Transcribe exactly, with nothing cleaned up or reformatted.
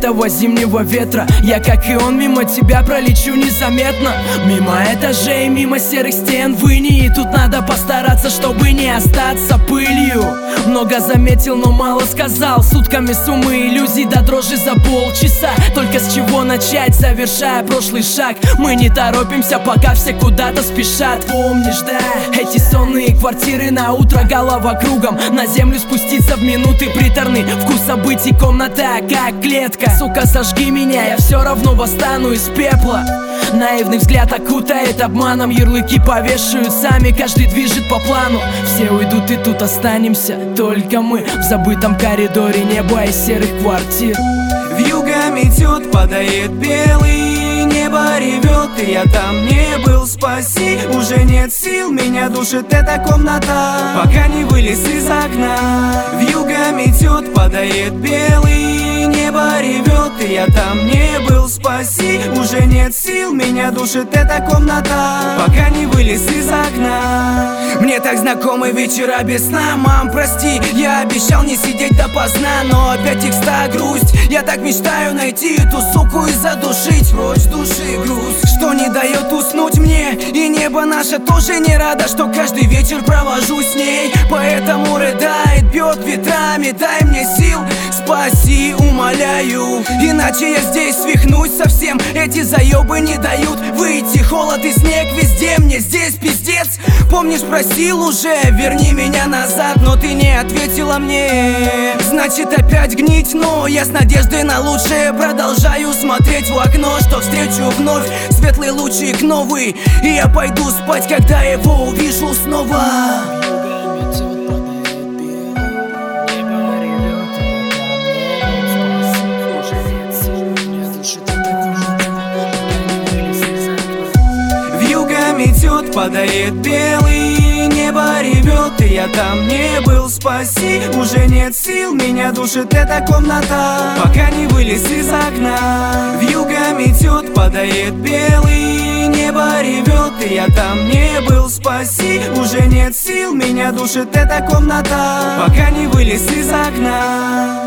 этого зимнего ветра. Я, как и он, мимо тебя пролечу незаметно. Мимо этажей, мимо серых стен в инии. Тут надо постараться, чтобы не остаться пылью. Много заметил, но мало сказал. Сутками суммы иллюзий до дрожи за полчаса. Только с чего начать, завершая прошлый шаг. Мы не торопимся, пока все куда-то спешат. Помнишь, да? Эти сонные квартиры на утро голова кругом. На землю спуститься в минуты приторный вкус событий. Комната как клетка. Сука, сожги меня, я все равно восстану из пепла. Наивный взгляд окутает обманом. Ярлыки повешают сами, каждый движет по плану. Все уйдут и тут останемся только мы. В забытом коридоре неба и серых квартир. Вьюга метет, падает белый, небо ревет, и я там не был, спаси. Уже нет сил, меня душит эта комната, пока не вылез из окна. Вьюга метет, падает белый, небо ревет, и я там не был, спаси. Уже нет сил, меня душит эта комната, пока не вылез из окна. Мне так знакомы вечера без сна, мам, прости, я обещал не сидеть допоздна, но опять текста грусть. Я так мечтаю найти эту суку и задушить прочь души грусть, что не дает уснуть мне. И небо наше тоже не рада, что каждый вечер провожу с ней. Поэтому рыдает, бьет ветрами, дай мне сил, спаси, умоляю. Иначе я здесь свихнусь совсем. Эти заебы не дают выйти, холод и снег везде, мне здесь пиздец. Помнишь, просил уже, верни меня назад, но ты не ответила мне. Значит опять гнить, но я с надеждой на лучшее продолжаю смотреть в окно, что встречу вновь светлый лучик новый. И я пойду спать, когда его увижу снова. Метет, падает белый, небо ревет, и я там не был, спаси. Уже нет сил, меня душит эта комната, пока не вылез из окна. Вьюга метет, падает белый, небо ревет, и я там не был, спаси. Уже нет сил, меня душит эта комната, пока не вылез из окна.